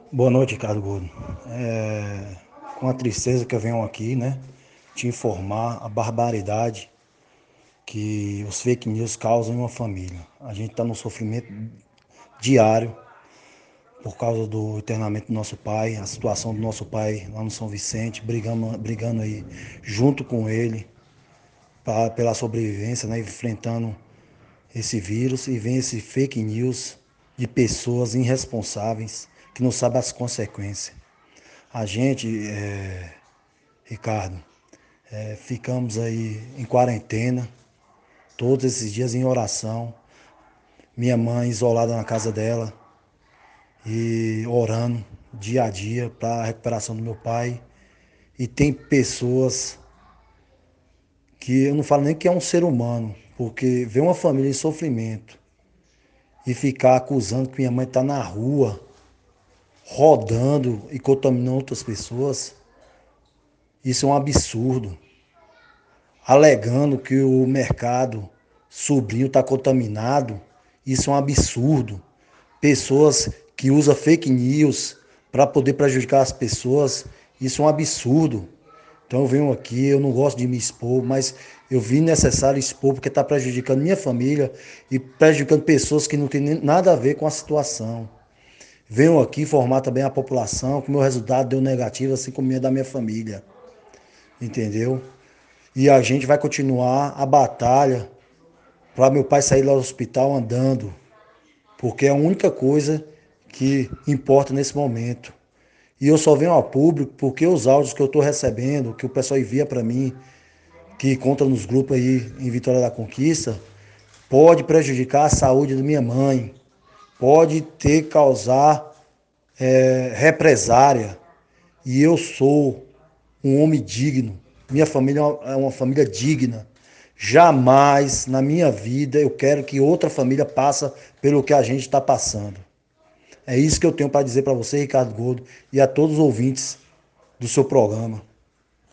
Boa noite, Ricardo Gordo. Com a tristeza que eu venho aqui, né, te informar a barbaridade que os fake news causam em uma família. A gente está no sofrimento diário por causa do internamento do nosso pai, a situação do nosso pai lá no São Vicente, brigando aí junto com ele pela sobrevivência, né, enfrentando esse vírus e vem esse fake news de pessoas irresponsáveis que não sabem as consequências. A gente, Ricardo, ficamos aí em quarentena, todos esses dias em oração. Minha mãe isolada na casa dela e orando dia a dia para a recuperação do meu pai. E tem pessoas que eu não falo nem que é um ser humano, porque ver uma família em sofrimento e ficar acusando que minha mãe está na rua, rodando e contaminando outras pessoas, isso é um absurdo. Alegando que o mercado sobrinho está contaminado, isso é um absurdo. Pessoas que usam fake news para poder prejudicar as pessoas, isso é um absurdo. Então eu venho aqui, eu não gosto de me expor, mas eu vi necessário expor porque está prejudicando minha família e prejudicando pessoas que não têm nada a ver com a situação. Venho aqui informar também a população que o meu resultado deu negativo, assim como o da minha família. Entendeu? E a gente vai continuar a batalha para meu pai sair lá do hospital andando, porque é a única coisa que importa nesse momento. E eu só venho ao público porque os áudios que eu estou recebendo, que o pessoal envia para mim, que conta nos grupos aí em Vitória da Conquista, pode prejudicar a saúde da minha mãe, pode ter causar represária. E eu sou um homem digno. Minha família é uma família digna. Jamais na minha vida eu quero que outra família passe pelo que a gente está passando. É isso que eu tenho para dizer para você, Ricardo Gordo, e a todos os ouvintes do seu programa.